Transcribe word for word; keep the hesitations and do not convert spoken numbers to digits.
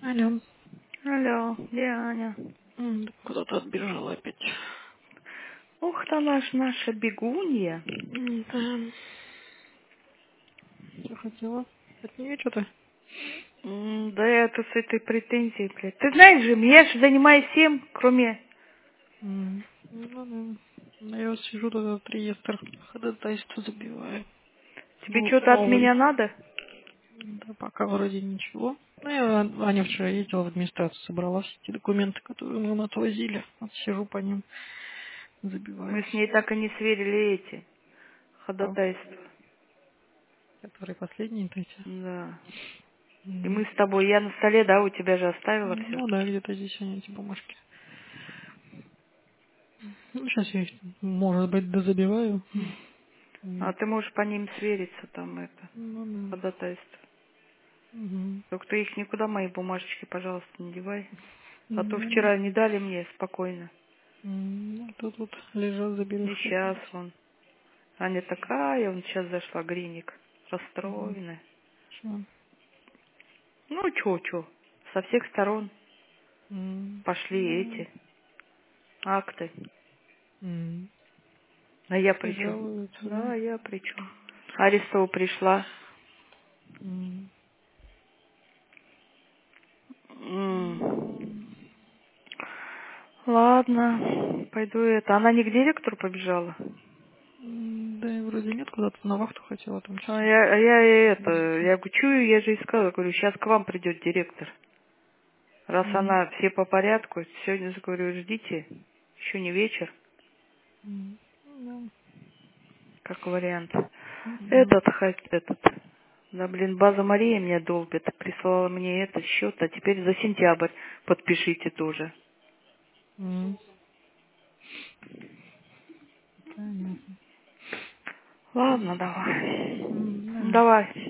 Алло. Алло, где Аня? М, да Куда-то отбежала опять. Ух ты, наш, наша бегунья. М, Да. Что хотела? От нее что-то? М, Да я тут с этой претензией, блядь. Ты знаешь же, я же занимаюсь всем, кроме... М, Ну да. Ну, я вот сижу тут этот реестр ходатайства забиваю. Тебе Ну, что-то от меня новый. надо? Да пока вроде ничего. Ну, я Аня вчера ездила в администрацию, собрала все эти документы, которые мы им отвозили. Вот сижу по ним, Мы забиваю с все. ней так и не сверили эти Что? ходатайства. Которые последние эти? Да. И М. мы с тобой, я на столе, да, у тебя же оставила все. Ну да, где-то здесь они, эти бумажки. Ну, сейчас я их, может быть, дозабиваю. А М. ты можешь по ним свериться, там, это, Ну да. ходатайство. Угу. Только ты их никуда, мои бумажечки, пожалуйста, не девай. А то Ну, вчера не дали мне спокойно. м, ну, тут вот лежат, И заберешь сейчас как-нибудь. вон. Аня такая, он сейчас зашла, Гриник, Угу. расстроенная. Все. Ну, чё-чё, со всех сторон М, пошли Ну, эти акты. м, А я все при чем? жалуются, да? Да, я при чем? Арестова пришла. М, М. Ну, Ладно, пойду это. Она не к директору побежала? м, да и вроде нет, куда-то на вахту хотела там А часа я, а я и это, съездить. я говорю, чую, я же искала, говорю, сейчас к вам придет директор. Раз М, она все по порядку, сегодня, говорю, ждите, еще не вечер, м, Ну, как вариант. да. Мгм. Этот, хоть этот. Да, блин, база Мария меня долбит. Прислала мне этот счет, а теперь за сентябрь подпишите тоже. М, Понятно. Ладно, давай. М, Да. Давай.